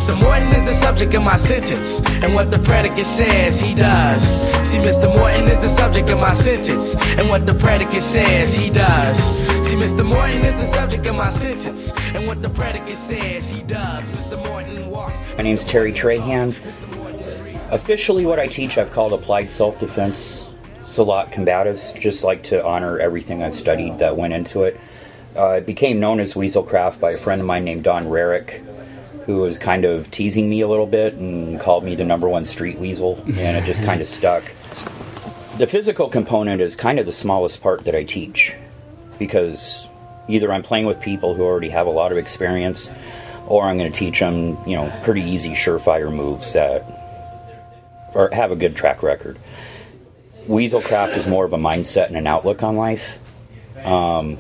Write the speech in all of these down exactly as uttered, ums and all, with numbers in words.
Mister Morton is the subject of my sentence, and what the predicate says, he does. See, Mister Morton is the subject of my sentence, and what the predicate says, he does. See, Mister Morton is the subject of my sentence, and what the predicate says, he does. Mister Morton walks. My name's Terry Trahan. Officially, what I teach, I've called applied self-defense. Salat combatives, just like to honor everything I've studied that went into it. Uh, it became known as Weaselcraft by a friend of mine named Don Rarick, who was kind of teasing me a little bit and called me the number one street weasel, and it just kind of stuck. The physical component is kind of the smallest part that I teach, because either I'm playing with people who already have a lot of experience, or I'm going to teach them, you know, pretty easy, surefire moves that or have a good track record. Weaselcraft is more of a mindset and an outlook on life. Um,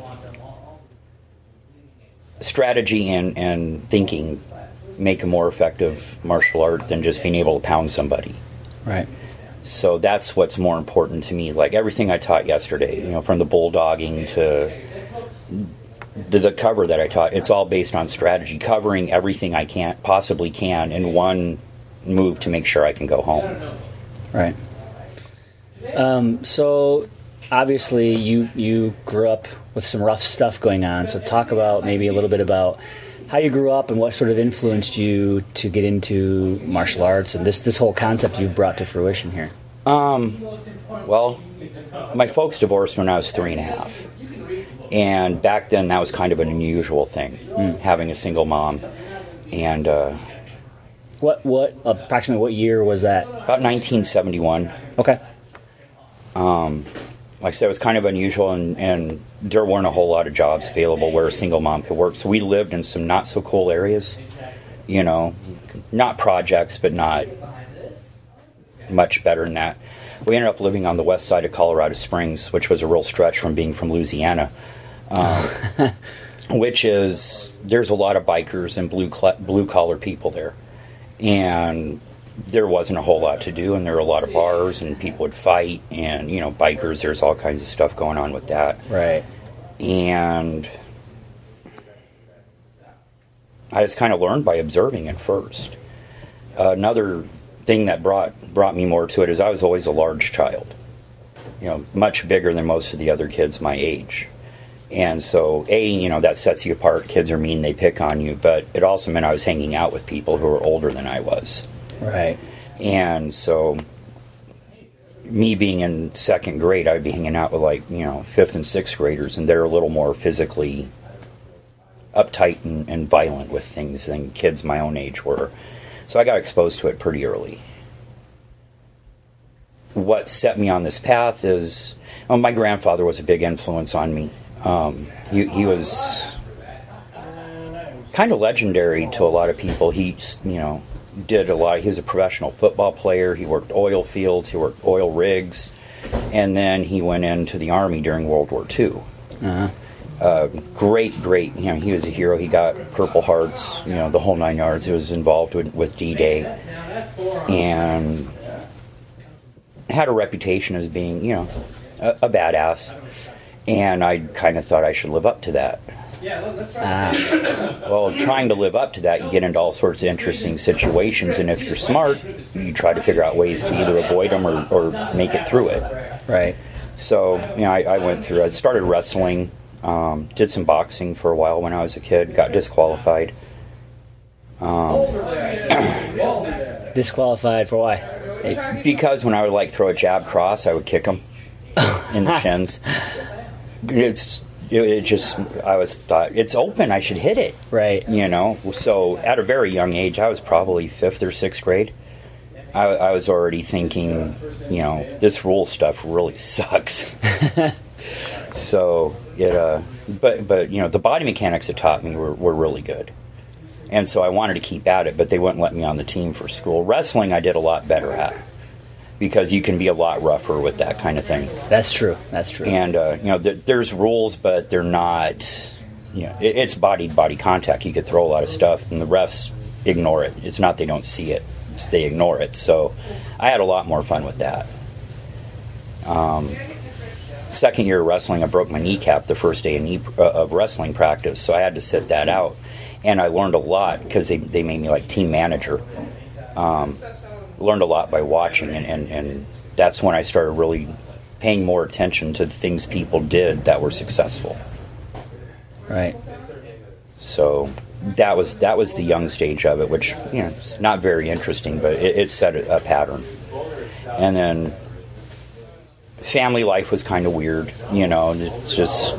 strategy and, and thinking make a more effective martial art than just being able to pound somebody. Right. So that's what's more important to me. Like everything I taught yesterday, you know, from the bulldogging to the, the cover that I taught, it's all based on strategy, covering everything I can possibly can in one move to make sure I can go home. Right. Um, so obviously you you grew up with some rough stuff going on. So talk about maybe a little bit about how you grew up and what sort of influenced you to get into martial arts and this this whole concept you've brought to fruition here. Um, well, my folks divorced when I was three and a half. And back then that was kind of an unusual thing, mm. having a single mom. And uh, what what approximately what year was that? About nineteen seventy-one. Okay. Um, like I said, it was kind of unusual, and, and there weren't a whole lot of jobs available where a single mom could work. So we lived in some not so cool areas, you know, not projects, but not much better than that. We ended up living on the west side of Colorado Springs, which was a real stretch from being from Louisiana, um, which is, there's a lot of bikers and blue cl- blue collar people there. And there wasn't a whole lot to do, and there were a lot of bars, and people would fight, and, you know, bikers, there's all kinds of stuff going on with that. Right. And I just kind of learned by observing at first. Uh, another thing that brought brought me more to it is I was always a large child, you know, much bigger than most of the other kids my age. And so, A, you know, that sets you apart. Kids are mean, they pick on you, but it also meant I was hanging out with people who were older than I was. Right. And so, me being in second grade, I'd be hanging out with, like, you know, fifth and sixth graders, and they're a little more physically uptight and, and violent with things than kids my own age were. So I got exposed to it pretty early. What set me on this path is, well, my grandfather was a big influence on me. Um, he, he was kind of legendary to a lot of people. He, you know, did a lot. He was a professional football player. He worked oil fields. He worked oil rigs. And then he went into the Army during World War Two. Uh-huh. Uh, great, great. You know, he was a hero. He got Purple Hearts, you know, the whole nine yards. He was involved with, with D-Day. And had a reputation as being, you know, a, a badass. And I kind of thought I should live up to that. Uh, well, trying to live up to that, you get into all sorts of interesting situations, and if you're smart, you try to figure out ways to either avoid them or, or make it through it. Right. So, you know, I, I went through, I started wrestling, um, did some boxing for a while when I was a kid, got disqualified. Um, disqualified for why? Because when I would, like, throw a jab cross, I would kick him in the shins. It's... It just, I was thought, it's open, I should hit it. Right. You know, so at a very young age, I was probably fifth or sixth grade. I, I was already thinking, you know, this rule stuff really sucks. So, it, uh, but, but, you know, the body mechanics it taught me were, were really good. And so I wanted to keep at it, but they wouldn't let me on the team for school. Wrestling, I did a lot better at. Because you can be a lot rougher with that kind of thing. That's true. That's true. And, uh, you know, th- there's rules, but they're not, you know, it- it's body-to-body contact. You could throw a lot of stuff, and the refs ignore it. It's not they don't see it. It's they ignore it. So I had a lot more fun with that. Um, second year of wrestling, I broke my kneecap the first day of, knee, uh, of wrestling practice, so I had to sit that out. and I learned a lot because they, they made me like team manager. Um, learned a lot by watching, and, and, and that's when I started really paying more attention to the things people did that were successful. Right. So that was that was the young stage of it, which, you know, it's not very interesting, but it, it set a, a pattern. And then family life was kind of weird, you know. It's just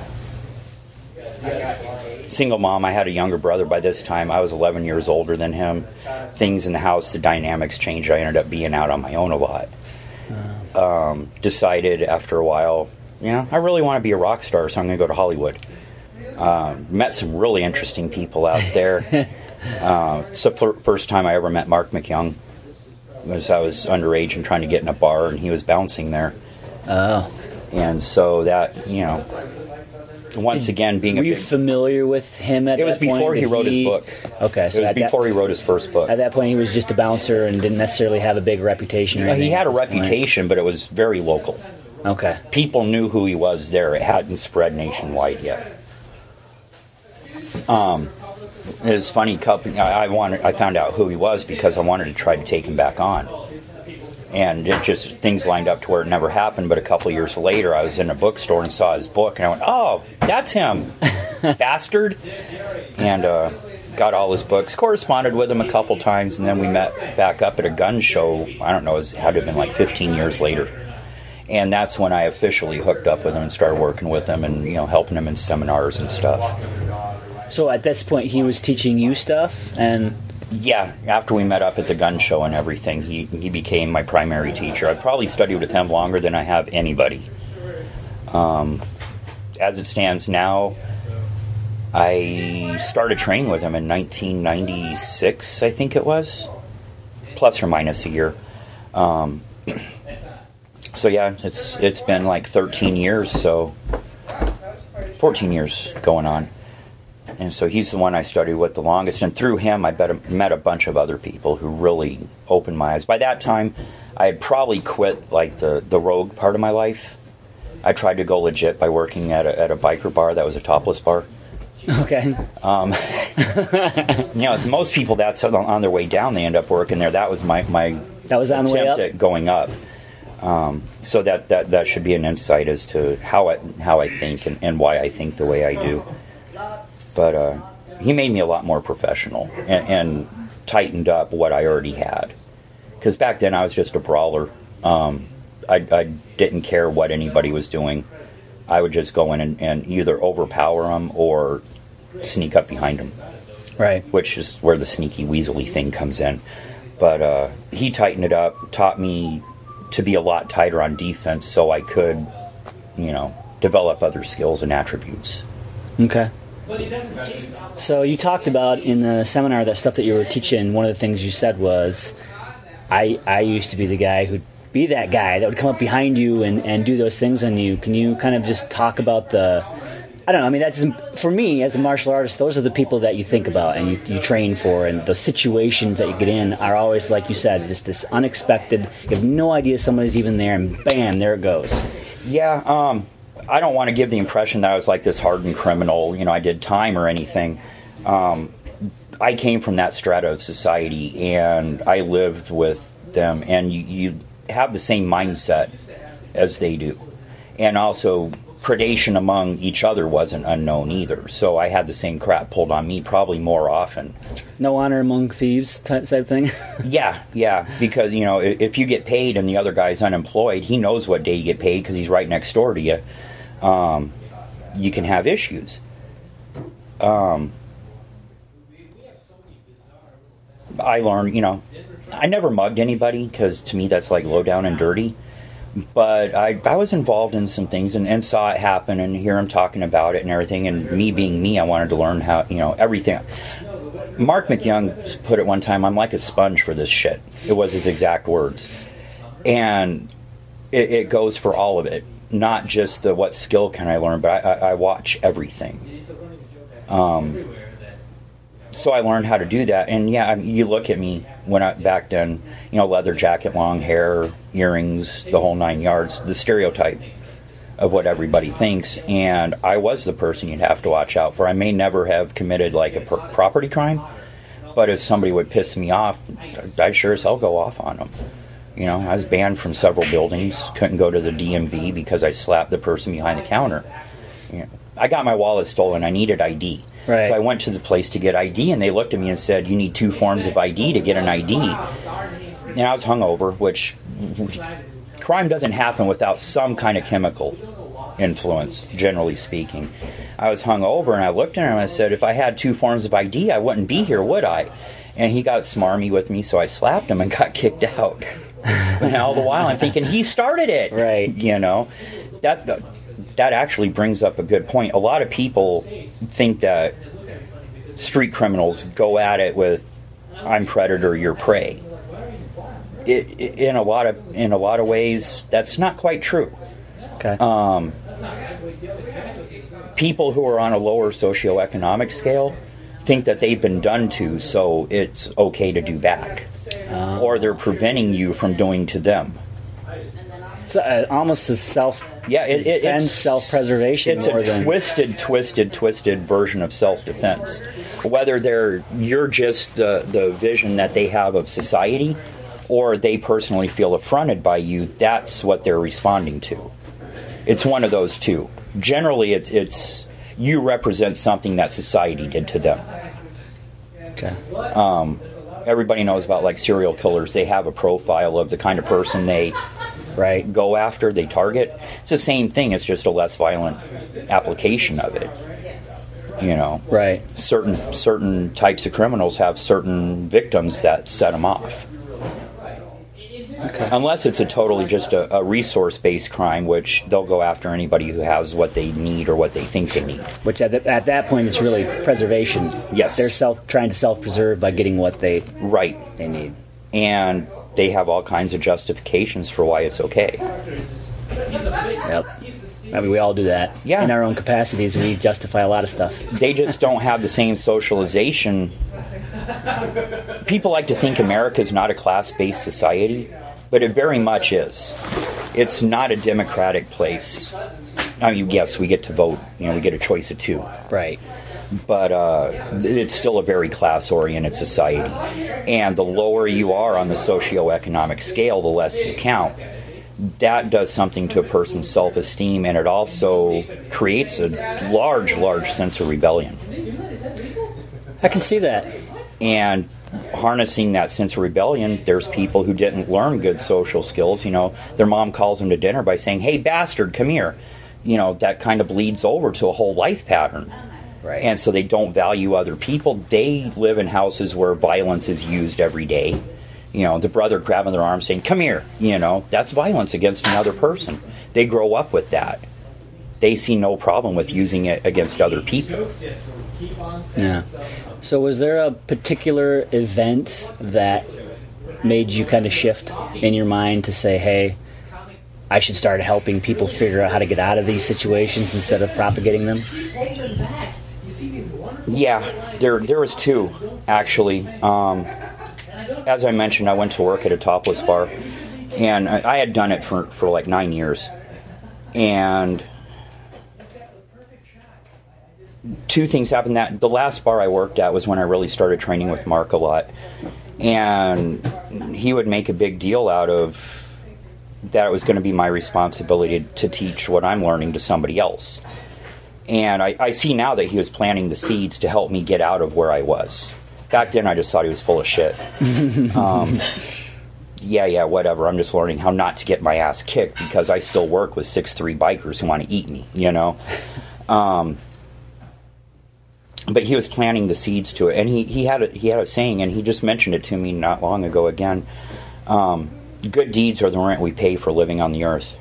single mom. I had a younger brother by this time. I was eleven years older than him. Things in the house, the dynamics changed. I ended up being out on my own a lot. Um, decided after a while, you know, I really want to be a rock star, so I'm going to go to Hollywood. Um, met some really interesting people out there. uh, it's the fir- first time I ever met Mark McYoung. Was I was underage and trying to get in a bar, and he was bouncing there. Oh. And so that, you know, once again being Were a you big, familiar with him at it was that point? before he Did wrote his book. Okay, so it was at that- before he wrote his first book. At that point, he was just a bouncer and didn't necessarily have a big reputation. Or Well, he anything had a at this point. reputation, but it was very local. Okay. People knew who he was there. It hadn't spread nationwide yet. Um, it was funny. Couple, I I wanted. I found out who he was because I wanted to try to take him back on, and it just things lined up to where it never happened. But a couple of years later, I was in a bookstore and saw his book, and I went, "Oh, that's him, bastard!" And uh, got all his books. Corresponded with him a couple times, and then we met back up at a gun show. I don't know. It was, had to have been like fifteen years later. And that's when I officially hooked up with him and started working with him and, you know, helping him in seminars and stuff. So at this point, he was teaching you stuff, and Yeah, after we met up at the gun show and everything, he, he became my primary teacher. I probably studied with him longer than I have anybody. Um, as it stands now, I started training with him in nineteen ninety-six, I think it was, plus or minus a year. Um, so yeah, it's it's been like thirteen years, so fourteen years going on. And so he's the one I studied with the longest. And through him, I bet, met a bunch of other people who really opened my eyes. By that time, I had probably quit like the, the rogue part of my life. I tried to go legit by working at a, at a biker bar that was a topless bar. okay. Um, you know, most people, that's on, on their way down, they end up working there. That was my, my That was on the way attempt up? at going up. Um, so that, that, that should be an insight as to how I, how I think and, and why I think the way I do. But uh, he made me a lot more professional and, and tightened up what I already had. Because back then I was just a brawler. Um, I, I didn't care what anybody was doing. I would just go in and, and either overpower them or sneak up behind them. Right. Which is where the sneaky weaselly thing comes in. But uh, he tightened it up, taught me to be a lot tighter on defense so I could, you know, develop other skills and attributes. Okay. So you talked about in the seminar that stuff that you were teaching. One of the things you said was, I I used to be the guy who'd be that guy that would come up behind you and, and do those things on you. Can you kind of just talk about the, I don't know, I mean, that's, for me as a martial artist, those are the people that you think about and you, you train for, and the situations that you get in are always, like you said, just this unexpected, you have no idea somebody's even there, and bam, there it goes. Yeah, um... I don't want to give the impression that I was like this hardened criminal, you know, I did time or anything. Um, I came from that strata of society, and I lived with them, and you, you have the same mindset as they do. And also, predation among each other wasn't unknown either, so I had the same crap pulled on me probably more often. No honor among thieves type, type thing? Yeah, yeah, because, you know, if you get paid and the other guy's unemployed, he knows what day you get paid because he's right next door to you. Um, you can have issues. Um, I learned, you know, I never mugged anybody because to me that's like low down and dirty. But I, I was involved in some things and, and saw it happen and hear him talking about it and everything. And me being me, I wanted to learn how, you know, everything. Mark McYoung put it one time, I'm like a sponge for this shit. It was his exact words. And it, it goes for all of it. Not just the what skill can I learn, but I, I, I watch everything. Um, so I learned how to do that. And yeah, I mean, you look at me when I back then, you know, leather jacket, long hair, earrings, the whole nine yards, the stereotype of what everybody thinks, and I was the person you'd have to watch out for. I may never have committed like a pr- property crime, but if somebody would piss me off, I'd sure as hell go off on them. You know, I was banned from several buildings, couldn't go to the D M V because I slapped the person behind the counter. You know, I got my wallet stolen, I needed I D. Right. So I went to the place to get I D, and they looked at me and said, you need two forms of I D to get an I D. And I was hungover, which crime doesn't happen without some kind of chemical influence, generally speaking. I was hungover, and I looked at him and I said, if I had two forms of I D, I wouldn't be here, would I? And he got smarmy with me, so I slapped him and got kicked out. And all the while I'm thinking, he started it. Right. You know, that that actually brings up a good point. A lot of people think that street criminals go at it with, I'm predator, you're prey. It, it, in a lot of in a lot of ways, that's not quite true. Okay. Um, people who are on a lower socioeconomic scale think that they've been done to, so it's okay to do back, uh, or they're preventing you from doing to them. So uh, almost a self yeah, it, it, it's self-preservation. It's more a than... twisted, twisted, twisted version of self-defense. Whether they're you're just the the vision that they have of society, or they personally feel affronted by you, that's what they're responding to. It's one of those two. Generally, it's, it's you represent something that society did to them. Okay. Um, everybody knows about like serial killers. They have a profile of the kind of person they right. go after, they target. It's the same thing. It's just a less violent application of it. You know, right? Certain certain types of criminals have certain victims that set them off. Okay. Unless it's a totally just a, a resource-based crime, which they'll go after anybody who has what they need or what they think they need. Which at, the, at that point is really preservation. Yes. They're self trying to self-preserve by getting what they right they need. And they have all kinds of justifications for why it's okay. Yep. I mean, we all do that. Yeah. In our own capacities, we justify a lot of stuff. They just don't have the same socialization. People like to think America's not a class-based society, but it very much is. It's not a democratic place. I mean, yes, we get to vote. You know, we get a choice of two. Right. But uh, it's still a very class-oriented society. And the lower you are on the socioeconomic scale, the less you count. That does something to a person's self-esteem, and it also creates a large, large sense of rebellion. I can see that. And harnessing that sense of rebellion, there's people who didn't learn good social skills. You know, their mom calls them to dinner by saying, hey, bastard, come here. You know, that kind of bleeds over to a whole life pattern. Right. And so they don't value other people. They live in houses where violence is used every day. You know, the brother grabbing their arm saying, come here. You know, that's violence against another person. They grow up with that. They see no problem with using it against other people. Yeah. So was there a particular event that made you kind of shift in your mind to say, hey, I should start helping people figure out how to get out of these situations instead of propagating them? Yeah, there there was two, actually. Um, as I mentioned, I went to work at a topless bar, and I, I had done it for, for like nine years. And two things happened. That the last bar I worked at was when I really started training with Mark a lot. And he would make a big deal out of that it was going to be my responsibility to, to teach what I'm learning to somebody else. And I, I see now that he was planting the seeds to help me get out of where I was. Back then, I just thought he was full of shit. um, yeah, yeah, whatever. I'm just learning how not to get my ass kicked because I still work with six three bikers who want to eat me, you know? Um, but he was planting the seeds to it. And he, he, had a, he had a saying, and he just mentioned it to me not long ago again. Um, good deeds are the rent we pay for living on the earth.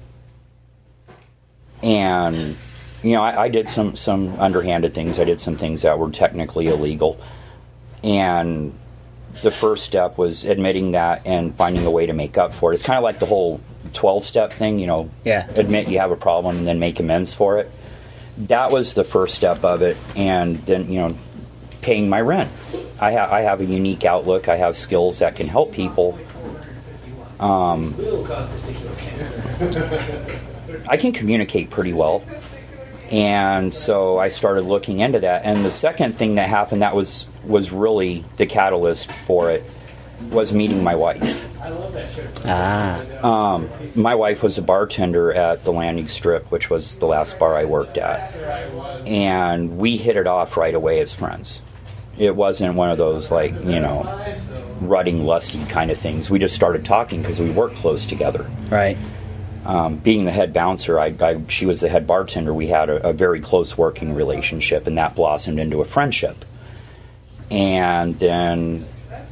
And... You know, I, I did some, some underhanded things. I did some things that were technically illegal. And the first step was admitting that and finding a way to make up for it. It's kind of like the whole twelve-step thing, you know. Yeah. Admit you have a problem and then make amends for it. That was the first step of it. And then, you know, paying my rent. I, ha- I have a unique outlook. I have skills that can help people. Um... I can communicate pretty well. And so I started looking into that. And the second thing that happened that was, was really the catalyst for it was meeting my wife. Ah. Um, my wife was a bartender at the Landing Strip, which was the last bar I worked at. And we hit it off right away as friends. It wasn't one of those, like, you know, rutting, lusty kind of things. We just started talking because we worked close together. Right. Um, being the head bouncer, I, I, she was the head bartender. We had a, a very close working relationship, and that blossomed into a friendship. And then,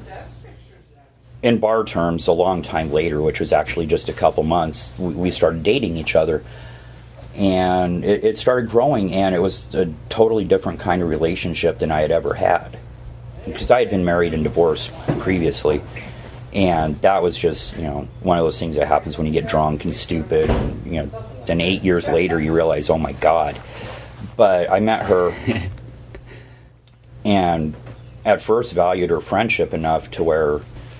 in bar terms, a long time later, which was actually just a couple months, we, we started dating each other. And it, it started growing, and it was a totally different kind of relationship than I had ever had. Because I had been married and divorced previously. And that was just, you know, one of those things that happens when you get drunk and stupid. And, you know, then eight years later you realize, oh my God. But I met her and at first valued her friendship enough to where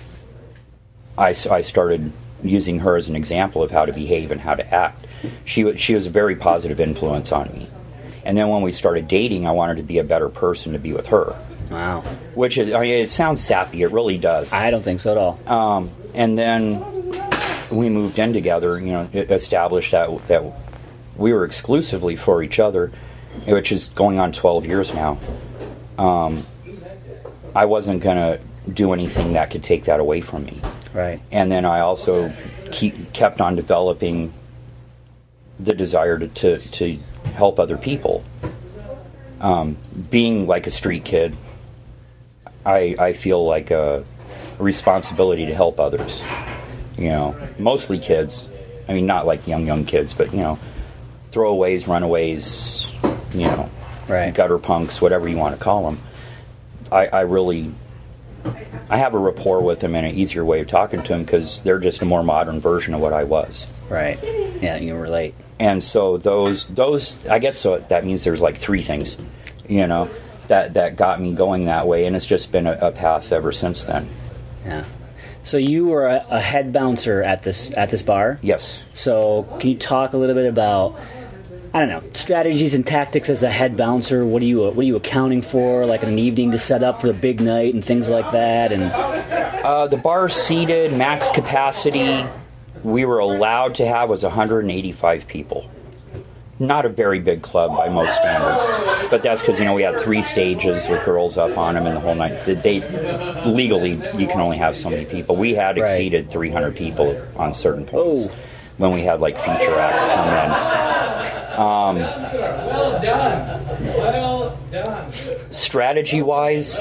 I, I started using her as an example of how to behave and how to act. She, she was a very positive influence on me. And then when we started dating, I wanted to be a better person to be with her. Wow. Which, is, I mean, it sounds sappy. It really does. I don't think so at all. Um, and then we moved in together, you know, established that that we were exclusively for each other, which is going on twelve years now. Um, I wasn't going to do anything that could take that away from me. Right. And then I also keep, kept on developing the desire to, to, to help other people. Um, being like a street kid, I, I feel like a responsibility to help others. You know, mostly kids. I mean, not like young, young kids, but, you know, throwaways, runaways, you know, right. gutter punks, whatever you want to call them. I, I really, I have a rapport with them and an easier way of talking to them because they're just a more modern version of what I was. Right. Yeah, you can relate. And so those, those, I guess so that means there's like three things, you know, that, that got me going that way, and it's just been a, a path ever since then. Yeah. So you were a, a head bouncer at this at this bar? Yes. So can you talk a little bit about, I don't know, strategies and tactics as a head bouncer? What are you what are you accounting for, like an evening to set up for the big night and things like that? And uh, the bar seated max capacity we were allowed to have was one hundred eighty-five people. Not a very big club by most standards, but that's because, you know, we had three stages with girls up on them and the whole night. They, legally, you can only have so many people. We had exceeded three hundred people on certain points oh. when we had like feature acts come in. Um, well done. Well done. Strategy-wise,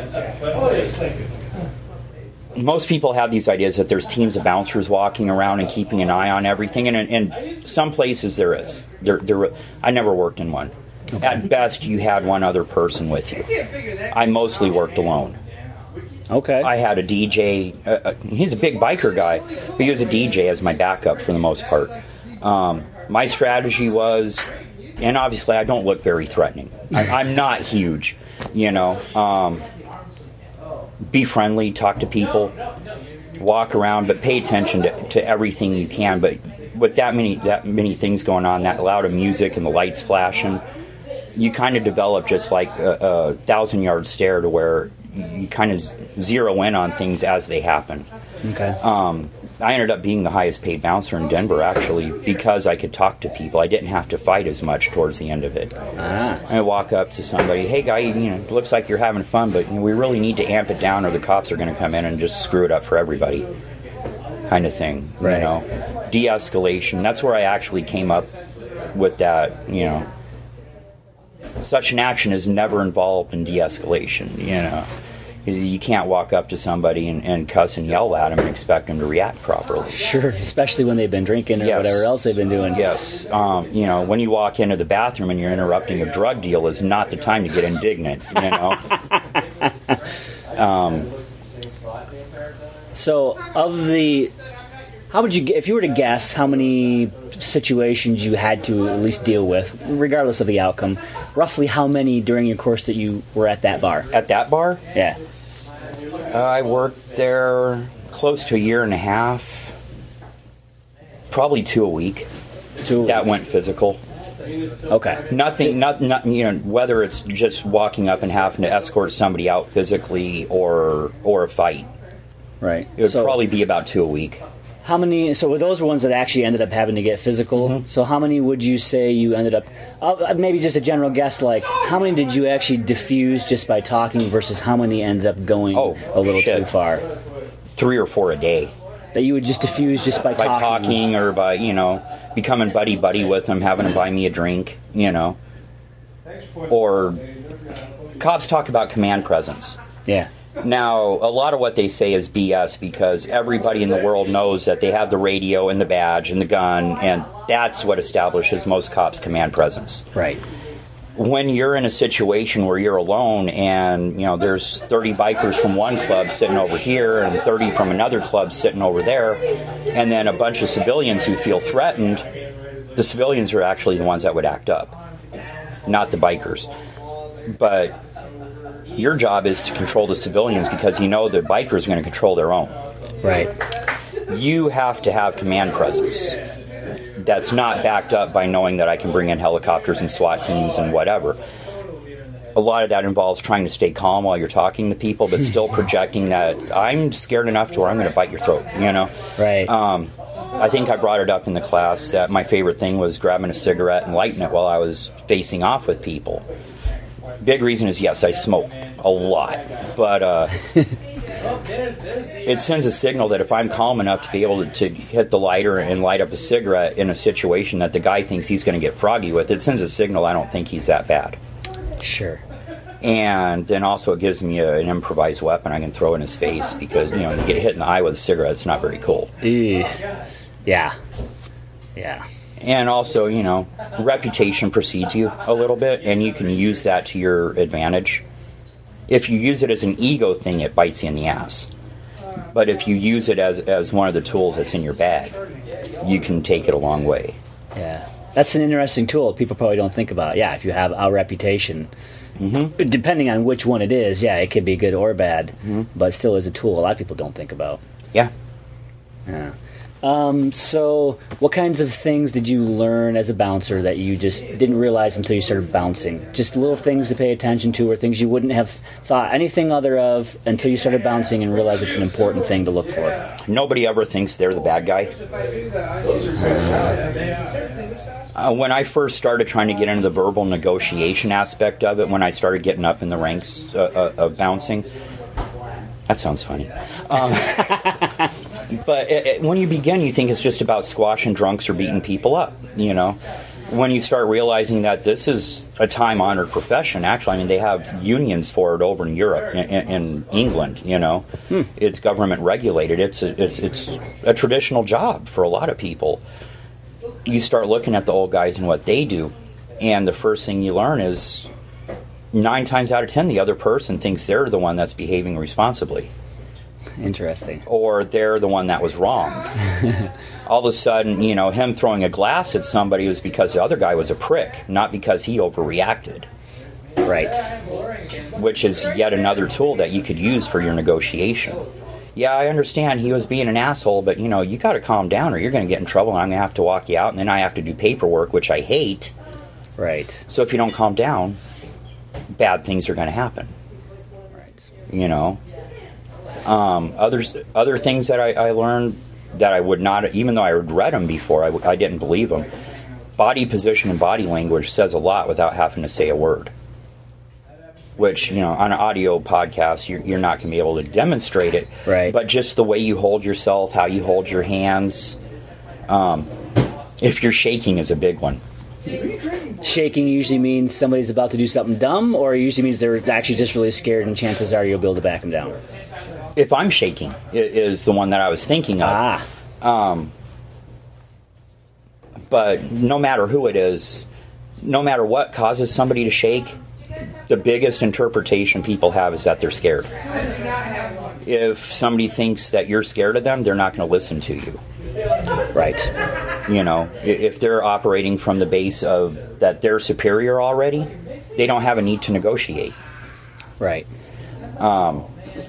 most people have these ideas that there's teams of bouncers walking around and keeping an eye on everything, and in some places there is. There, there. I never worked in one. Okay. At best, you had one other person with you. I mostly worked alone. Okay. I had a D J. Uh, uh, he's a big biker guy, but he was a D J as my backup for the most part. Um, my strategy was, and obviously I don't look very threatening. I, I'm not huge, you know. Um, be friendly, talk to people, walk around, but pay attention to, to everything you can. But with that many that many things going on, that loud of music and the lights flashing, you kind of develop just like a, a thousand yard stare to where you kind of zero in on things as they happen. Okay. Um, I ended up being the highest paid bouncer in Denver, actually, because I could talk to people. I didn't have to fight as much towards the end of it. Ah. I walk up to somebody, hey guy, you know, it looks like you're having fun, but you know, we really need to amp it down or the cops are going to come in and just screw it up for everybody, kind of thing. Right. You know, de-escalation. That's where I actually came up with that. You know, such an action is never involved in de-escalation. You know. You can't walk up to somebody and, and cuss and yell at them and expect them to react properly. Sure, especially when they've been drinking or yes. whatever else they've been doing. Yes. Um, you know, when you walk into the bathroom and you're interrupting a drug deal is not the time to get indignant, you know. um, so, of the... How would you... If you were to guess how many situations you had to at least deal with, regardless of the outcome, roughly how many during your course that you were at that bar? At that bar? Yeah. Uh, I worked there close to a year and a half, probably two a week. To, that went physical. Okay. Nothing, not, not, you know, whether it's just walking up and having to escort somebody out physically or or a fight. Right. It would so, probably be about two a week. How many, so those were ones that actually ended up having to get physical. Mm-hmm. So how many would you say you ended up, uh, maybe just a general guess, like how many did you actually diffuse just by talking versus how many ended up going oh, a little shit. too far? Three or four a day. That you would just diffuse just by, by talking? By talking or by, you know, becoming buddy-buddy with them, having them buy me a drink, you know. Or cops talk about command presence. Yeah. Now, a lot of what they say is B S because everybody in the world knows that they have the radio and the badge and the gun, and that's what establishes most cops' command presence. Right. When you're in a situation where you're alone and, you know, there's thirty bikers from one club sitting over here and thirty from another club sitting over there, and then a bunch of civilians who feel threatened, the civilians are actually the ones that would act up, not the bikers. But your job is to control the civilians because you know the bikers are going to control their own. Right. You have to have command presence. That's not backed up by knowing that I can bring in helicopters and SWAT teams and whatever. A lot of that involves trying to stay calm while you're talking to people, but still projecting that I'm scared enough to where I'm going to bite your throat, you know? Right. Um, I think I brought it up in the class that my favorite thing was grabbing a cigarette and lighting it while I was facing off with people. Big reason is, yes, I smoke a lot, but uh, it sends a signal that if I'm calm enough to be able to, to hit the lighter and light up a cigarette in a situation that the guy thinks he's going to get froggy with, it sends a signal I don't think he's that bad. Sure. And then also it gives me a, an improvised weapon I can throw in his face because, you know, you get hit in the eye with a cigarette, it's not very cool. Ew. Yeah. Yeah. And also, you know, reputation precedes you a little bit, and you can use that to your advantage. If you use it as an ego thing, it bites you in the ass. But if you use it as, as one of the tools that's in your bag, you can take it a long way. Yeah. That's an interesting tool people probably don't think about. Yeah, if you have a reputation, mm-hmm. depending on which one it is, yeah, it could be good or bad, mm-hmm. but still is a tool a lot of people don't think about. Yeah. Yeah. Um, so, what kinds of things did you learn as a bouncer that you just didn't realize until you started bouncing? Just little things to pay attention to, or things you wouldn't have thought anything other of until you started bouncing and realized it's an important thing to look for. Nobody ever thinks they're the bad guy. Uh, when I first started trying to get into the verbal negotiation aspect of it, when I started getting up in the ranks uh, uh, of bouncing, that sounds funny. Um, But it, it, when you begin, you think it's just about squashing drunks or beating people up, you know. When you start realizing that this is a time-honored profession, actually, I mean, they have unions for it over in Europe, in, in England, you know. Hmm. It's government regulated. It's a, it's, it's a traditional job for a lot of people. You start looking at the old guys and what they do, and the first thing you learn is nine times out of ten, the other person thinks they're the one that's behaving responsibly. Interesting. Or they're the one that was wrong. All of a sudden, you know, him throwing a glass at somebody was because the other guy was a prick, not because he overreacted. Right. Which is yet another tool that you could use for your negotiation. Yeah, I understand he was being an asshole, but, you know, you got to calm down or you're going to get in trouble and I'm going to have to walk you out and then I have to do paperwork, which I hate. Right. So if you don't calm down, bad things are going to happen. Right. You know? Um, others, other things that I, I learned that I would not, even though I had read them before, I, I didn't believe them. Body position and body language says a lot without having to say a word. Which, you know, on an audio podcast, you're, you're not going to be able to demonstrate it. Right. But just the way you hold yourself, how you hold your hands, um, if you're shaking is a big one. Shaking usually means somebody's about to do something dumb, or it usually means they're actually just really scared and chances are you'll be able to back them down. If I'm shaking, is the one that I was thinking of. Ah. Um, but no matter who it is, no matter what causes somebody to shake, the biggest interpretation people have is that they're scared. If somebody thinks that you're scared of them, they're not going to listen to you. Right. You know, if they're operating from the base of that they're superior already, they don't have a need to negotiate. Right. Um,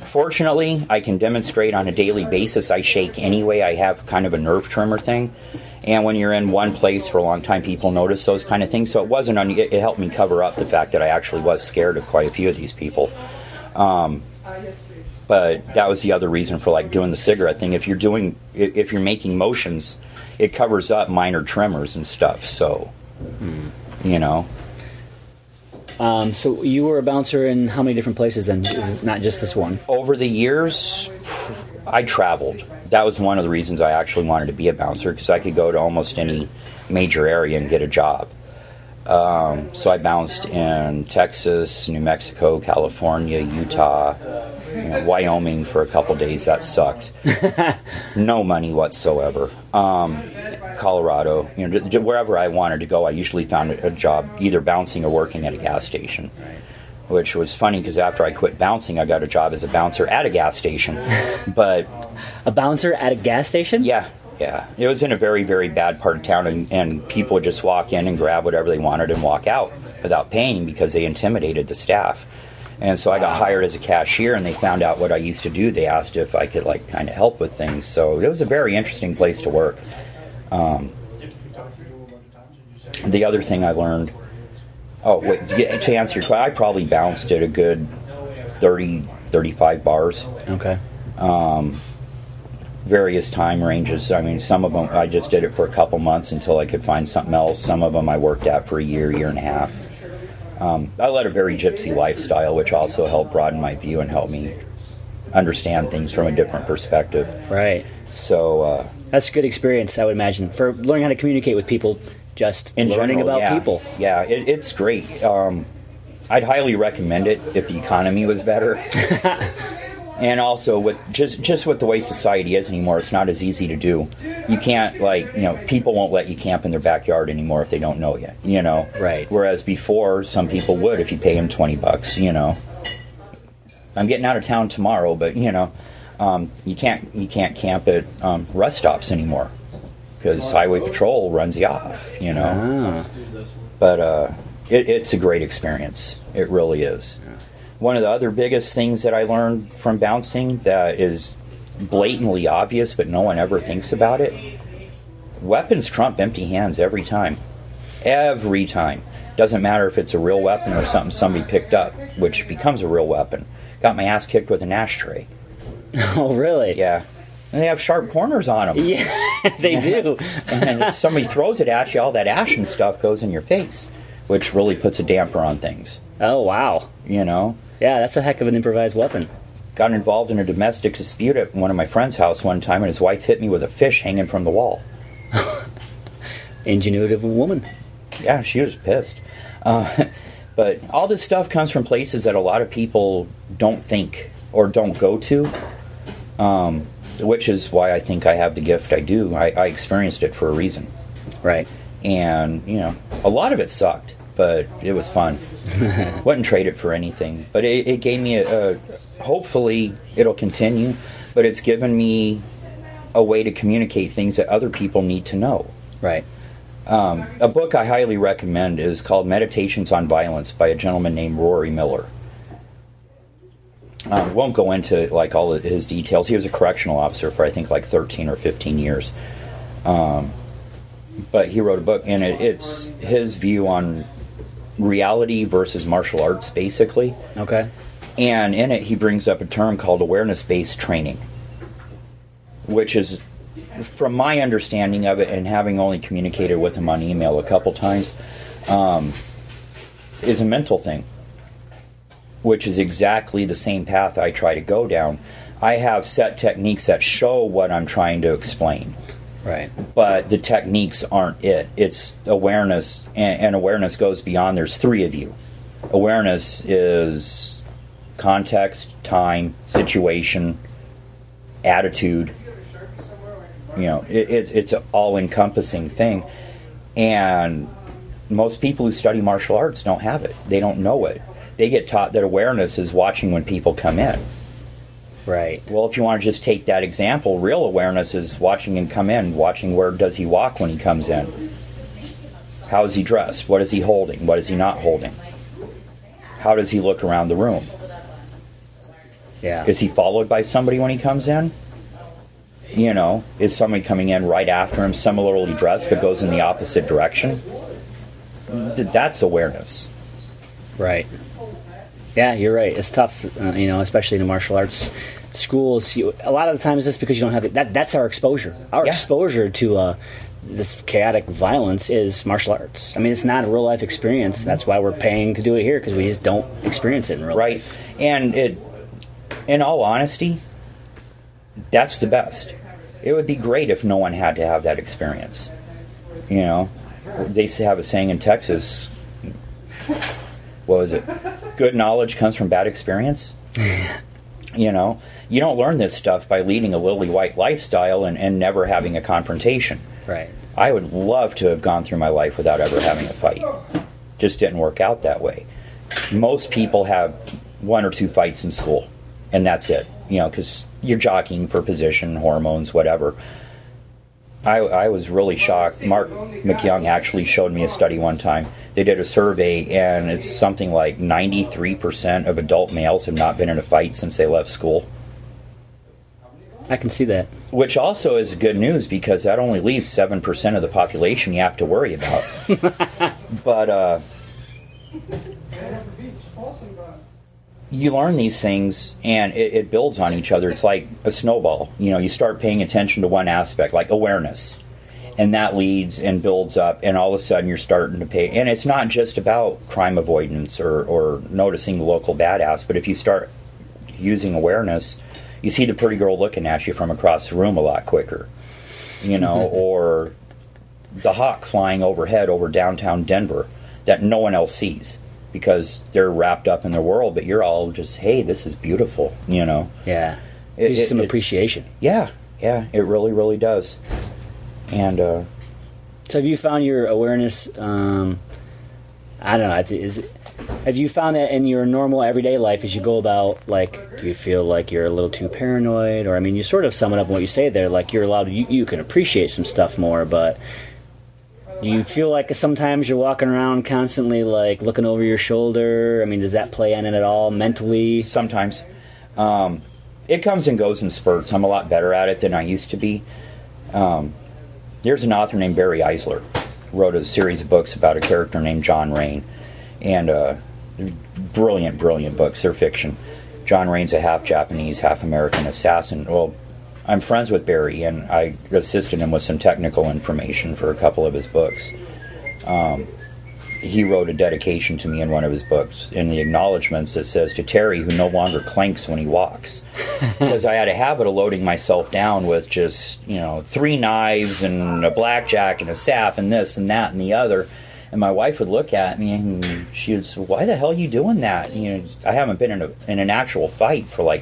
fortunately, I can demonstrate on a daily basis. I shake anyway. I have kind of a nerve tremor thing. And when you're in one place for a long time, people notice those kind of things. So it wasn't un- it, it helped me cover up the fact that I actually was scared of quite a few of these people. Um, but that was the other reason for like doing the cigarette thing. If you're doing, if you're making motions, it covers up minor tremors and stuff. So, mm. you know. Um, so you were a bouncer in how many different places then? Is it not just this one? Over the years, I traveled. That was one of the reasons I actually wanted to be a bouncer, because I could go to almost any major area and get a job. Um, so I bounced in Texas, New Mexico, California, Utah, you know, Wyoming for a couple days. That sucked. No money whatsoever. Um, Colorado, you know, just wherever I wanted to go, I usually found a job either bouncing or working at a gas station. Which was funny because after I quit bouncing, I got a job as a bouncer at a gas station. But a bouncer at a gas station? Yeah, yeah. It was in a very, very bad part of town, and, and people would just walk in and grab whatever they wanted and walk out without paying because they intimidated the staff. And so I got hired as a cashier, and they found out what I used to do. They asked if I could, like, kind of help with things. So it was a very interesting place to work. Um, the other thing I learned... Oh, wait, to answer your question, I probably bounced at a good thirty, thirty-five bars. Okay. Um, various time ranges. I mean, some of them I just did it for a couple months until I could find something else. Some of them I worked at for a year, year and a half. Um, I led a very gypsy lifestyle, which also helped broaden my view and help me understand things from a different perspective. Right. So uh, that's a good experience, I would imagine, for learning how to communicate with people. Just in learning general, about yeah. people. Yeah, it, it's great. Um, I'd highly recommend it if the economy was better. And also with just just with the way society is anymore, it's not as easy to do. You can't, like, you know, people won't let you camp in their backyard anymore if they don't know you, you know. Right. Whereas before, some people would if you pay them twenty bucks, you know. I'm getting out of town tomorrow, but you know, um, you can't you can't camp at um, rest stops anymore. Because Highway Patrol runs you off, you know. Ah. But uh, it, it's a great experience. It really is. One of the other biggest things that I learned from bouncing that is blatantly obvious, but no one ever thinks about it. Weapons trump empty hands every time. Every time. Doesn't matter if it's a real weapon or something somebody picked up, which becomes a real weapon. Got my ass kicked with an ashtray. Oh, really? Yeah. And they have sharp corners on them. Yeah, they do. And if somebody throws it at you, all that ash and stuff goes in your face, which really puts a damper on things. Oh, wow. You know? Yeah, that's a heck of an improvised weapon. Got involved in a domestic dispute at one of my friend's house one time, and his wife hit me with a fish hanging from the wall. Ingenuitive woman. Yeah, she was pissed. Uh, but all this stuff comes from places that a lot of people don't think or don't go to. Um... Which is why I think I have the gift I do. I, I experienced it for a reason. Right. And, you know, a lot of it sucked, but it was fun. Wouldn't trade it for anything. But it, it gave me a, a... Hopefully, it'll continue, but it's given me a way to communicate things that other people need to know. Right. Um, a book I highly recommend is called Meditations on Violence by a gentleman named Rory Miller. Um, won't go into like all of his details. He was a correctional officer for I think like thirteen or fifteen years. Um, but he wrote a book, and it, it's his view on reality versus martial arts, basically. Okay. And in it, he brings up a term called awareness-based training, which is, from my understanding of it, and having only communicated with him on email a couple times, um, is a mental thing. Which is exactly the same path I try to go down. I have set techniques that show what I'm trying to explain. Right. But the techniques aren't it. It's awareness, and, and awareness goes beyond. There's three of you. Awareness is context, time, situation, attitude. You know, it, it's it's an all-encompassing thing. And most people who study martial arts don't have it. They don't know it. They get taught that awareness is watching when people come in. Right. Well, if you want to just take that example, real awareness is watching him come in, watching where does he walk when he comes in. How is he dressed? What is he holding? What is he not holding? How does he look around the room? Yeah. Is he followed by somebody when he comes in? You know, is somebody coming in right after him, similarly dressed, but goes in the opposite direction? That's awareness. Right. Yeah, you're right. It's tough, uh, you know, especially in the martial arts schools. You, a lot of the times, it's because you don't have it. That, that's our exposure. Our yeah. exposure to uh, this chaotic violence is martial arts. I mean, it's not a real life experience. That's why we're paying to do it here, because we just don't experience it in real right. life. Right. And it, in all honesty, that's the best. It would be great if no one had to have that experience. You know, they have a saying in Texas. What was it? Good knowledge comes from bad experience. You know, you don't learn this stuff by leading a lily white lifestyle and, and never having a confrontation. Right. I would love to have gone through my life without ever having a fight. Just didn't work out that way. Most people have one or two fights in school, and that's it. You know, because you're jockeying for position, hormones, whatever. I, I was really shocked. Mark McYoung actually showed me a study one time. They did a survey, and it's something like ninety-three percent of adult males have not been in a fight since they left school. I can see that. Which also is good news, because that only leaves seven percent of the population you have to worry about. But uh, you learn these things, and it, it builds on each other. It's like a snowball. You know, you start paying attention to one aspect, like awareness, and that leads and builds up, and all of a sudden you're starting to pay. And it's not just about crime avoidance or, or noticing the local badass, but if you start using awareness, you see the pretty girl looking at you from across the room a lot quicker, you know, or the hawk flying overhead over downtown Denver that no one else sees, because they're wrapped up in their world, but you're all just, hey, this is beautiful, you know. Yeah. It, Just it, some it's- appreciation. Yeah, yeah, it really, really does. And, uh... So have you found your awareness, um, I don't know, is, have you found that in your normal everyday life as you go about, like, do you feel like you're a little too paranoid? Or, I mean, you sort of sum it up in what you say there, like, you're allowed to, you, you can appreciate some stuff more, but do you feel like sometimes you're walking around constantly, like, looking over your shoulder? I mean, does that play on it at all mentally? Sometimes. Um, it comes and goes in spurts. I'm a lot better at it than I used to be. Um, there's an author named Barry Eisler, wrote a series of books about a character named John Rain. And uh, brilliant, brilliant books. They're fiction. John Rain's a half Japanese, half American assassin. Well, I'm friends with Barry, and I assisted him with some technical information for a couple of his books. Um, he wrote a dedication to me in one of his books, in the acknowledgments, that says, to Terry, who no longer clanks when he walks. Because I had a habit of loading myself down with just, you know, three knives and a blackjack and a sap and this and that and the other. And my wife would look at me and she would say, why the hell are you doing that? You know, I haven't been in, a, in an actual fight for like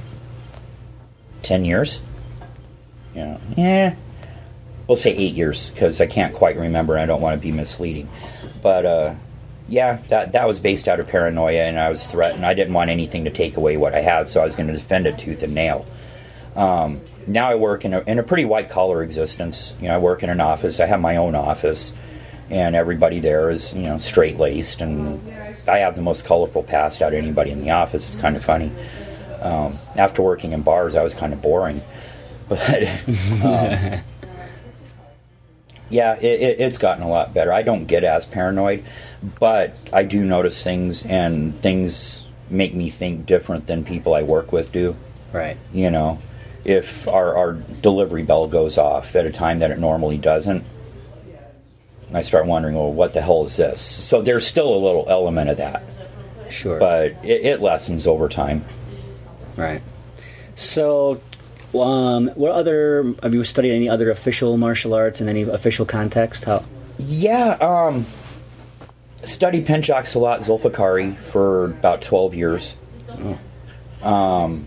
ten years. You know, yeah, we'll say eight years, because I can't quite remember and I don't want to be misleading. But, uh, yeah, that that was based out of paranoia, and I was threatened. I didn't want anything to take away what I had, so I was going to defend it tooth and nail. Um, now I work in a, in a pretty white-collar existence. You know, I work in an office. I have my own office, and everybody there is, you know, straight-laced, and I have the most colorful past out of anybody in the office. It's kind of funny. Um, after working in bars, I was kind of boring. But, um, yeah, it, it, it's gotten a lot better. I don't get as paranoid, but I do notice things, and things make me think different than people I work with do. Right. You know, if our, our delivery bell goes off at a time that it normally doesn't, I start wondering, well, what the hell is this? So there's still a little element of that. Sure. But it, it lessens over time. Right. So, um, what other, have you studied any other official martial arts in any official context? How? Yeah, um, studied Pencak Silat Zulfikari for about twelve years. Oh. Um,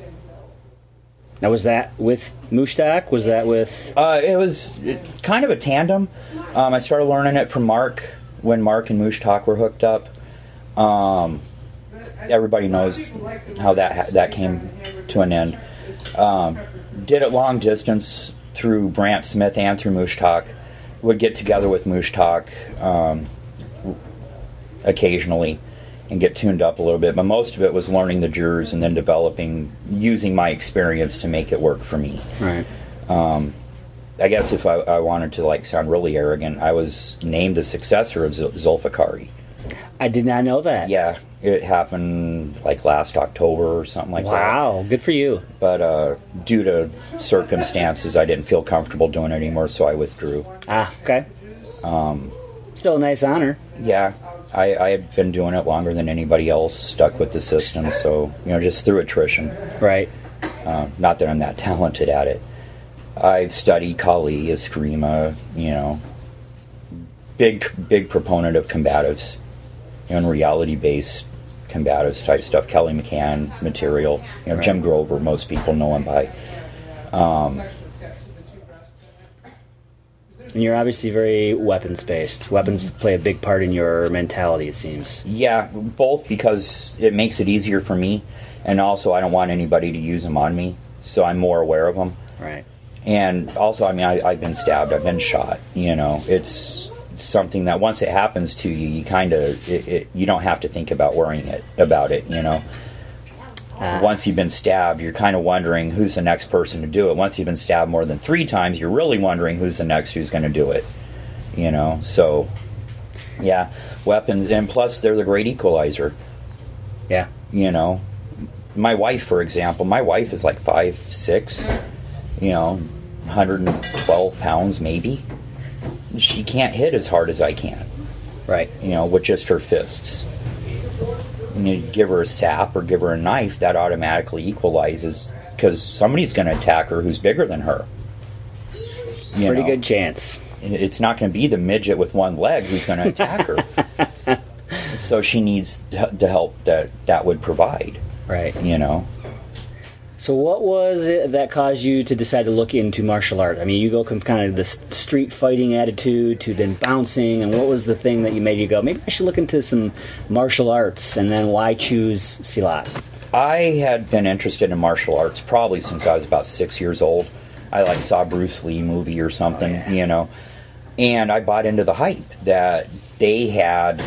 now, was that with Mushtaq? Was that with... Uh, it was kind of a tandem. Um, I started learning it from Mark when Mark and Mushtaq were hooked up. Um, everybody knows how that that came to an end. Um, did it long distance through Brant Smith and through Mushtaq. Would get together with Mushtaq um, occasionally and get tuned up a little bit, but most of it was learning the jurors and then developing, using my experience to make it work for me. Right. Um, I guess if I, I wanted to like sound really arrogant, I was named the successor of Zul- Zulfikari. I did not know that. Yeah, it happened like last October or something like that. Wow, good for you. But uh, due to circumstances, I didn't feel comfortable doing it anymore, so I withdrew. Ah, okay. Um, Still a nice honor. Yeah, I, I had been doing it longer than anybody else, stuck with the system, so, you know, just through attrition. Right. Uh, not that I'm that talented at it. I've studied Kali, Eskrima, you know, big, big proponent of combatives, you know, and reality-based combatives type stuff. Kelly McCann material, you know, right. Jim Grover, most people know him by. Um, and you're obviously very weapons-based. Weapons play a big part in your mentality, it seems. Yeah, both because it makes it easier for me, and also I don't want anybody to use them on me, so I'm more aware of them. Right. And also, I mean, I, I've been stabbed, I've been shot, you know, it's something that once it happens to you, you kind of, it, it, you don't have to think about worrying it, about it, you know. Uh, once you've been stabbed, you're kind of wondering who's the next person to do it. Once you've been stabbed more than three times, you're really wondering who's the next who's going to do it, you know. So, yeah, weapons, and plus they're the great equalizer. Yeah. You know, my wife, for example, my wife is like five six, you know, one hundred twelve pounds maybe. She can't hit as hard as I can. Right. You know, with just her fists. And you give her a sap or give her a knife, that automatically equalizes, because somebody's going to attack her who's bigger than her. You Pretty know? good chance. It's not going to be the midget with one leg who's going to attack her. So she needs the help that that would provide. Right. You know? So what was it that caused you to decide to look into martial art? I mean, you go from kind of this street fighting attitude to then bouncing, and what was the thing that you made you go, maybe I should look into some martial arts, and then why choose Silat? I had been interested in martial arts probably since I was about six years old. I like saw Bruce Lee movie or something, oh, yeah. you know, and I bought into the hype that they had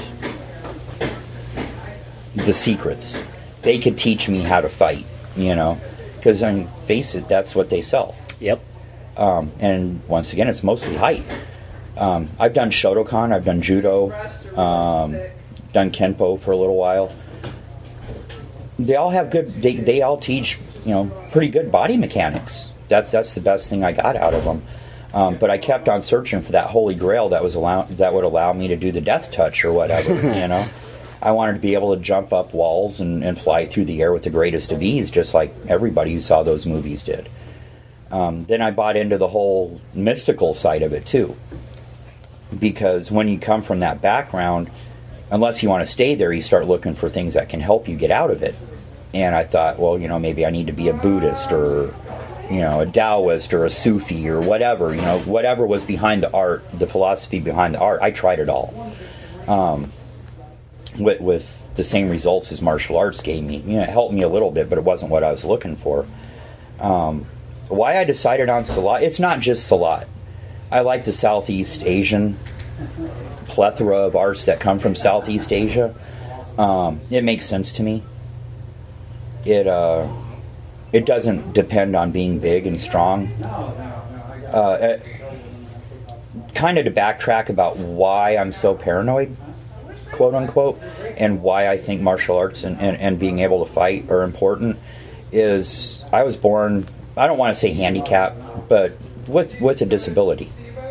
the secrets. They could teach me how to fight, you know. Because, I mean, face it, that's what they sell. Yep. Um, and once again, it's mostly height. Um, I've done Shotokan, I've done Judo, um, done Kenpo for a little while. They all have good, they, they all teach, you know, pretty good body mechanics. That's that's the best thing I got out of them. Um, but I kept on searching for that holy grail that was allow, that would allow me to do the death touch or whatever, you know. I wanted to be able to jump up walls and, and fly through the air with the greatest of ease, just like everybody who saw those movies did. Um, then I bought into the whole mystical side of it, too. Because when you come from that background, unless you want to stay there, you start looking for things that can help you get out of it. And I thought, well, you know, maybe I need to be a Buddhist or, you know, a Taoist or a Sufi or whatever. You know, whatever was behind the art, the philosophy behind the art, I tried it all. Um... With, with the same results as martial arts gave me. You know, it helped me a little bit, but it wasn't what I was looking for. Um, why I decided on Silat, it's not just Silat. I like the Southeast Asian plethora of arts that come from Southeast Asia. Um, it makes sense to me. It uh, it doesn't depend on being big and strong. Uh, kind of to backtrack about why I'm so paranoid, quote unquote, and why I think martial arts and, and, and being able to fight are important is I was born, I don't want to say handicapped, but with with a disability.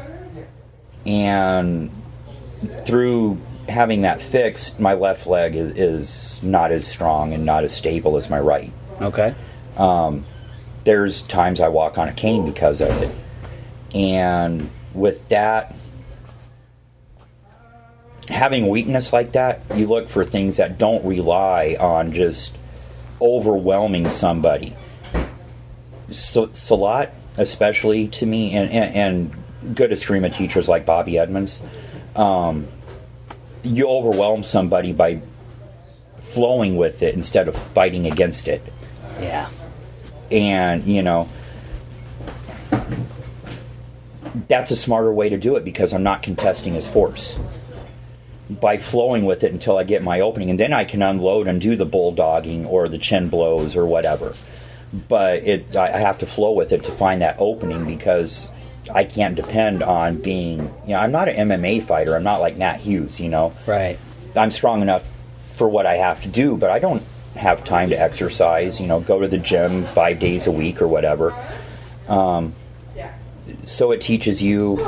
And through having that fixed, my left leg is, is not as strong and not as stable as my right. Okay. Um, there's times I walk on a cane because of it. And with that, having weakness like that, you look for things that don't rely on just overwhelming somebody. So, Silat, especially to me, and, and, and good Eskrima teachers like Bobby Edmonds, um, you overwhelm somebody by flowing with it instead of fighting against it. Yeah. And, you know, that's a smarter way to do it because I'm not contesting his force. By flowing with it until I get my opening, and then I can unload and do the bulldogging or the chin blows or whatever. but it I have to flow with it to find that opening, because I can't depend on being, you know, I'm not an M M A fighter. I'm not like Matt Hughes, you know. Right. I'm strong enough for what I have to do, but I don't have time to exercise, you know, go to the gym five days a week or whatever. Um, so it teaches you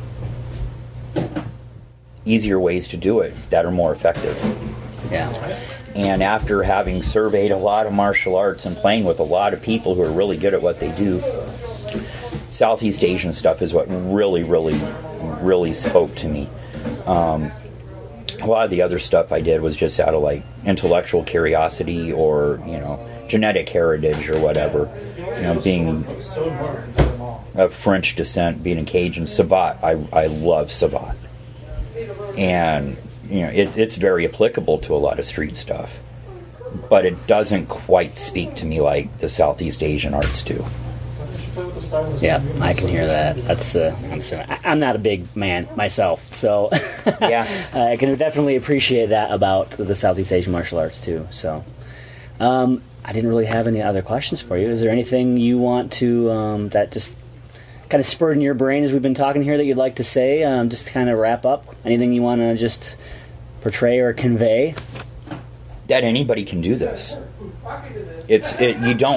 easier ways to do it that are more effective. Yeah. And after having surveyed a lot of martial arts and playing with a lot of people who are really good at what they do, Southeast Asian stuff is what really, really, really spoke to me. Um, a lot of the other stuff I did was just out of like intellectual curiosity or, you know, genetic heritage or whatever. You know, being of French descent, being a Cajun, Savate, I, I love Savate. And you know, it, it's very applicable to a lot of street stuff, but it doesn't quite speak to me like the Southeast Asian arts do. Yeah, I can hear that. That's uh, I'm, sorry. I'm not a big man myself, so yeah, I can definitely appreciate that about the Southeast Asian martial arts too. So, um, I didn't really have any other questions for you. Is there anything you want to um, that just kind of spurred in your brain as we've been talking here that you'd like to say? Um, just to kind of wrap up. Anything you want to just portray or convey? That anybody can do this. It's it, you don't.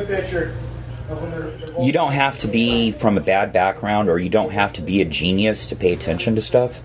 You don't have to be from a bad background, or you don't have to be a genius to pay attention to stuff.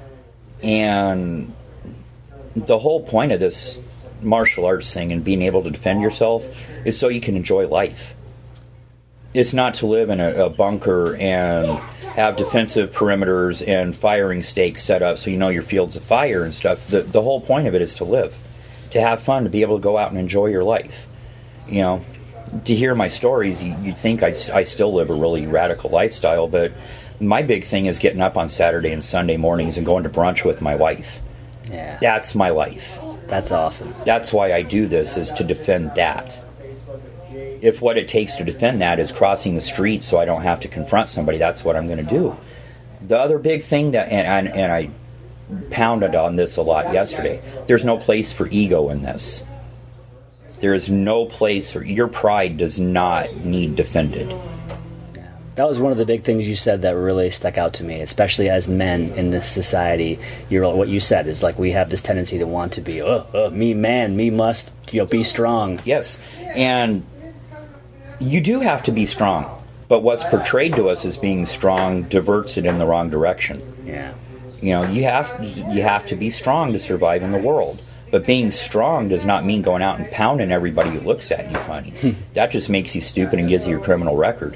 And the whole point of this martial arts thing and being able to defend yourself is so you can enjoy life. It's not to live in a, a bunker and have defensive perimeters and firing stakes set up so you know your fields of fire and stuff. The, the whole point of it is to live, to have fun, to be able to go out and enjoy your life. You know, to hear my stories, you, you'd think I, I still live a really radical lifestyle, but my big thing is getting up on Saturday and Sunday mornings and going to brunch with my wife. Yeah. That's my life. That's awesome. That's why I do this, is to defend that. If what it takes to defend that is crossing the street so I don't have to confront somebody, that's what I'm going to do. The other big thing that, and, and, and I pounded on this a lot yesterday, there's no place for ego in this. There is no place for, your pride does not need defended. Yeah. That was one of the big things you said that really stuck out to me, especially as men in this society. You're, what you said is like, we have this tendency to want to be, oh, oh me man, me must, you know, be strong. Yes, and you do have to be strong, but what's portrayed to us as being strong diverts it in the wrong direction. Yeah. You know, you have you have to be strong to survive in the world. But being strong does not mean going out and pounding everybody who looks at you funny. That just makes you stupid and gives you your criminal record.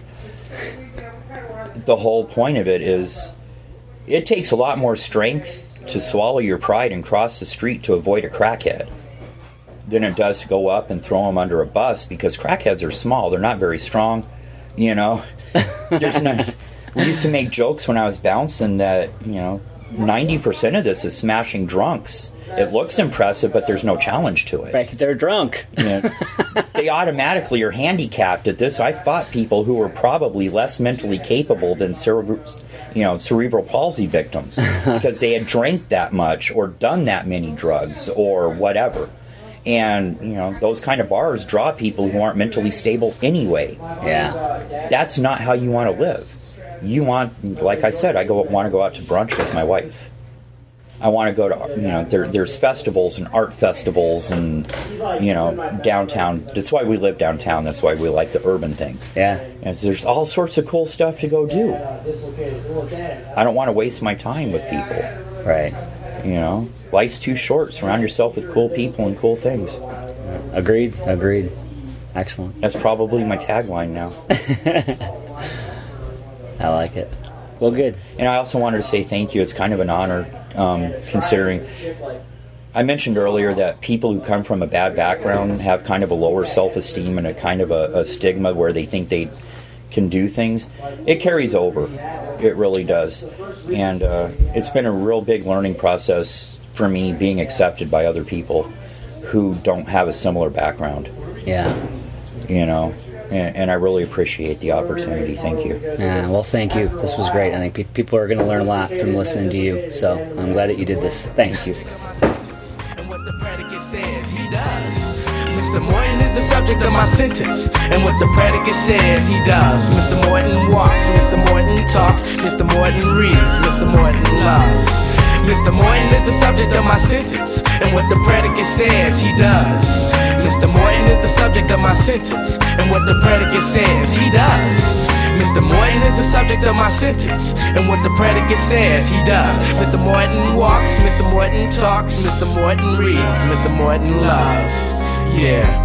The whole point of it is, it takes a lot more strength to swallow your pride and cross the street to avoid a crackhead than it does to go up and throw them under a bus, because crackheads are small. They're not very strong, you know. There's not, we used to make jokes when I was bouncing that, you know, ninety percent of this is smashing drunks. It looks impressive, but there's no challenge to it. Right, they're drunk. Yeah. They automatically are handicapped at this. I fought people who were probably less mentally capable than cere- you know, cerebral palsy victims because they had drank that much or done that many drugs or whatever. And, you know, those kind of bars draw people who aren't mentally stable anyway. Yeah. That's not how you want to live. You want, like I said, I go want to go out to brunch with my wife. I want to go to, you know, there, there's festivals and art festivals and, you know, downtown. That's why we live downtown. That's why we like the urban thing. Yeah. And there's all sorts of cool stuff to go do. I don't want to waste my time with people. Right. You know, life's too short. Surround yourself with cool people and cool things. Agreed. Agreed. Excellent. That's probably my tagline now. I like it. Well, good. And I also wanted to say thank you. It's kind of an honor, um, considering I mentioned earlier that people who come from a bad background have kind of a lower self-esteem and a kind of a, a stigma where they think they can do things. It carries over. It really does. And uh, it's been a real big learning process for me, being accepted by other people who don't have a similar background. Yeah. You know, and, and I really appreciate the opportunity. Thank you. Yeah, well, thank you. This was great. I think pe- people are going to learn a lot from listening to you. So I'm glad that you did this. Thanks. Thank you. what the predicate says, he does. Mister Morton is the subject of my sentence, and what the predicate says, he does. Mister Morton walks, Mister Morton talks, Mister Morton reads, Mister Morton loves. Mister Morton is the subject of my sentence, and what the predicate says, he does. Mister Morton is the subject of my sentence, and what the predicate says, he does. Mister Morton is the subject of my sentence, and what the predicate says, he does. Mister Morton walks, Mister Morton talks, Mister Morton reads, Mister Morton loves. Yeah.